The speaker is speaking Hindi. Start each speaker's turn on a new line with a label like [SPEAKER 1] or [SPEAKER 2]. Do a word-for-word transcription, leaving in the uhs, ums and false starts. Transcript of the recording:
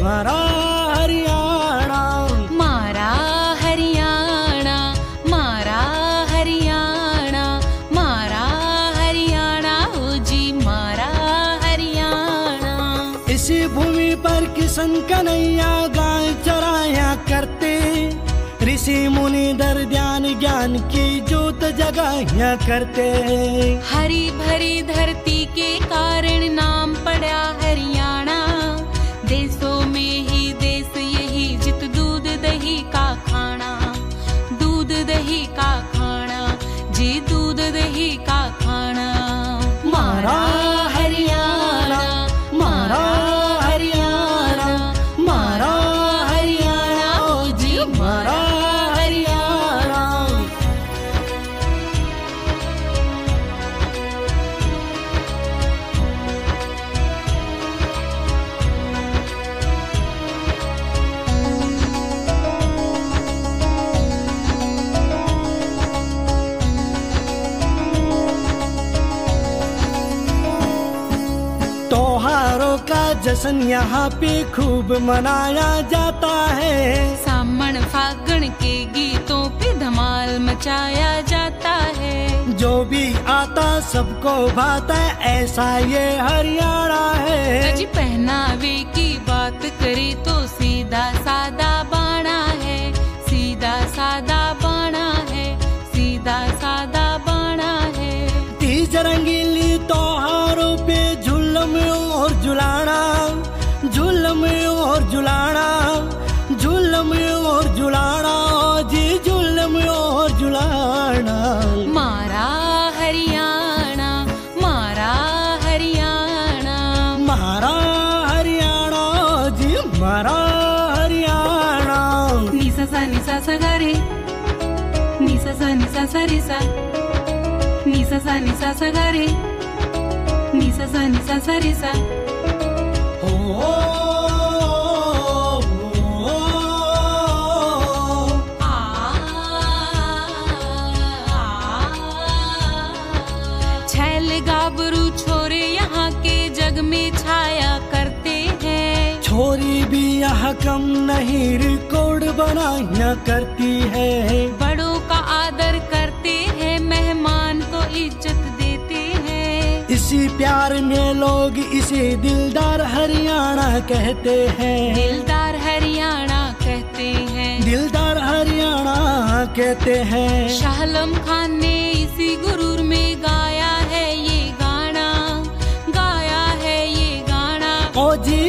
[SPEAKER 1] मारा हरियाणा,
[SPEAKER 2] मारा हरियाणा, मारा हरियाणा, मारा हरियाणा, ओ जी मारा हरियाणा।
[SPEAKER 1] इसी भूमि पर किशन कन्हैया गाय चराया करते, ऋषि मुनि दर ध्यान ज्ञान की जोत जगाया करते।
[SPEAKER 2] हरी भरी धरती के कारण नाम पड़ा हरियाणा, देशों में ही देश यही जित दूध दही का खाना, दूध दही का खाना, जी दूध दही का खाना।
[SPEAKER 1] मारा हरियाणा, मारा हरियाणा, मारा हरियाणा, ओ जी मारा हरियाणा। त्योहारों का जश्न यहाँ पे खूब मनाया जाता है,
[SPEAKER 2] सामण फागण के गीतों पे धमाल मचाया जाता है।
[SPEAKER 1] जो भी आता सबको भाता है, ऐसा ये हरियाणा है।
[SPEAKER 2] अजी पहनावे की बात करे तो सीधा सादा बाणा है, सीधा सादा बाणा है, सीधा सादा बाणा है।
[SPEAKER 1] तीज रंगीली त्योहारों पे झुलम और झुलाना, झुलम और झुलाना, झुलम और झुलाना, जी झुलम और झुलाना।
[SPEAKER 2] मारा हरियाणा, मारा हरियाणा,
[SPEAKER 1] मारा हरियाणा, जी मारा हरियाणा।
[SPEAKER 2] निसा सा निसा सा गा रे, निसा सा निसा सा रे सा, निसा सा निसा सा गा रे, निसा सा निसा सा रे सा।
[SPEAKER 1] ओ,
[SPEAKER 2] छैल गाबरू छोरे यहाँ के जग में छाया करते हैं,
[SPEAKER 1] छोरी भी यहाँ कम नहीं रिकॉर्ड बनाया करती है।
[SPEAKER 2] बड़ों का आदर करते हैं, मेहमान को इज्जत देते हैं।
[SPEAKER 1] इसी प्यार में लोग इसे दिलदार हरियाणा कहते हैं,
[SPEAKER 2] दिलदार हरियाणा कहते हैं,
[SPEAKER 1] दिलदार हरियाणा कहते हैं।
[SPEAKER 2] शाह आलम खान ने इसी गुरूर में गाया है ये गाना, गाया है ये गाना।
[SPEAKER 1] ओ जी